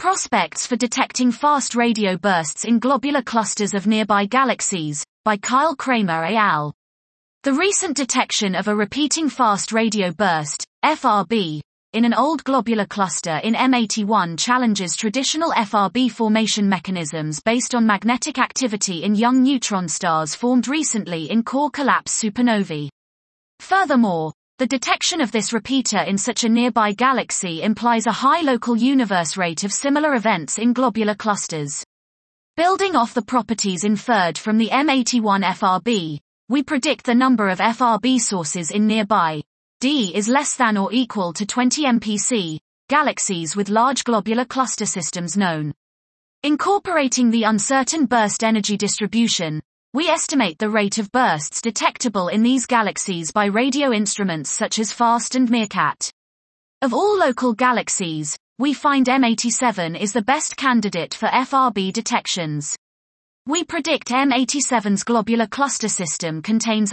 Prospects for Detecting Fast Radio Bursts in Globular Clusters of Nearby Galaxies, by Kyle Kramer et al. The recent detection of a repeating fast radio burst, FRB, in an old globular cluster in M81 challenges traditional FRB formation mechanisms based on magnetic activity in young neutron stars formed recently in core collapse supernovae. Furthermore, the detection of this repeater in such a nearby galaxy implies a high local universe rate of similar events in globular clusters. Building off the properties inferred from the M81 FRB, we predict the number of FRB sources in nearby D is less than or equal to 20 MPC, galaxies with large globular cluster systems known. Incorporating the uncertain burst energy distribution, we estimate the rate of bursts detectable in these galaxies by radio instruments such as FAST and MeerKAT. Of all local galaxies, we find M87 is the best candidate for FRB detections. We predict M87's globular cluster system contains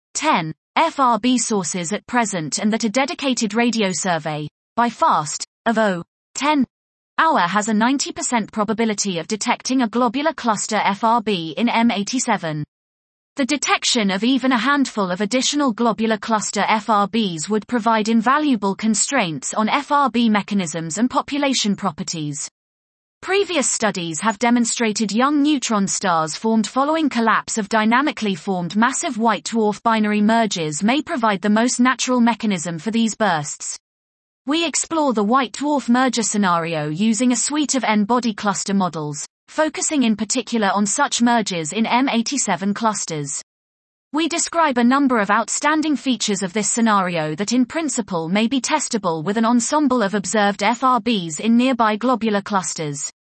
10 FRB sources at present and that a dedicated radio survey, by FAST, of 10 hour has a 90% probability of detecting a globular cluster FRB in M87. The detection of even a handful of additional globular cluster FRBs would provide invaluable constraints on FRB mechanisms and population properties. Previous studies have demonstrated young neutron stars formed following collapse of dynamically formed massive white dwarf binary mergers may provide the most natural mechanism for these bursts. We explore the white dwarf merger scenario using a suite of N-body cluster models, focusing in particular on such mergers in M87 clusters. We describe a number of outstanding features of this scenario that in principle may be testable with an ensemble of observed FRBs in nearby globular clusters.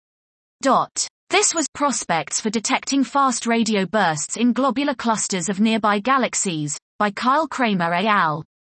This was Prospects for Detecting Fast Radio Bursts in Globular Clusters of Nearby Galaxies, by Kyle Kramer et al.